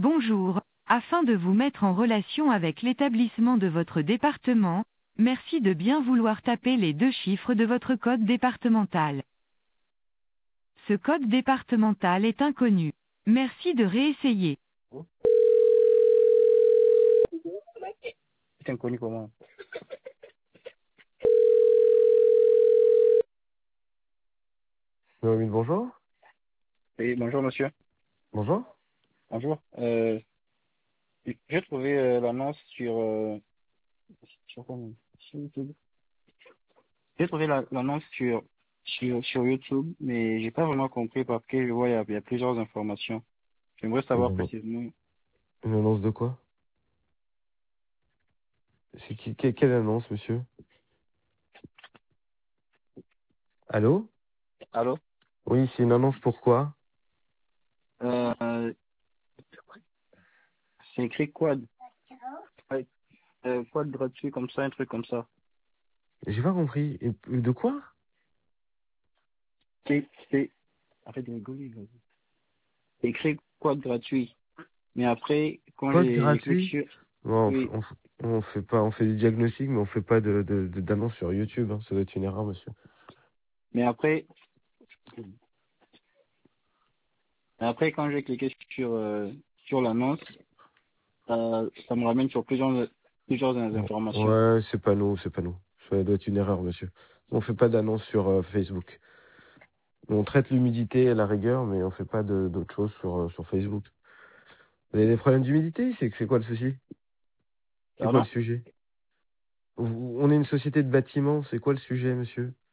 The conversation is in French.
Bonjour, afin de vous mettre en relation avec l'établissement de votre département, merci de bien vouloir taper les 2 chiffres de votre code départemental. Ce code départemental est inconnu. Merci de réessayer. C'est inconnu comment? Oui, bonjour. Oui, bonjour monsieur. Bonjour. Bonjour. J'ai trouvé l'annonce sur YouTube. J'ai trouvé l'annonce sur YouTube, mais j'ai pas vraiment compris parce que je vois il y a plusieurs informations. J'aimerais Une savoir annonce, précisément. une annonce de quoi? C'est quelle annonce, monsieur? Allô? Allô? Oui, c'est une annonce pour quoi? Euh, c'est écrit quad. Ouais, quad gratuit comme ça, un truc comme ça. J'ai pas compris. De quoi? C'est en fait c'est écrit quad gratuit. Mais après, quand Code j'ai cliqué gratuit? sur, Non, oui, on fait pas, on fait du diagnostic, mais on fait pas d'annonce sur YouTube, hein. Ça doit être une erreur, monsieur. mais après, quand j'ai cliqué sur l'annonce, ça me ramène sur plusieurs informations. Ouais, c'est pas nous, c'est pas nous. Ça doit être une erreur, monsieur. On fait pas d'annonce sur Facebook. On traite l'humidité à la rigueur, mais on fait pas d'autres choses sur Facebook. Vous avez des problèmes d'humidité? C'est quoi le souci? C'est quoi le Pardon? sujet? On est une société de bâtiment, c'est quoi le sujet, monsieur?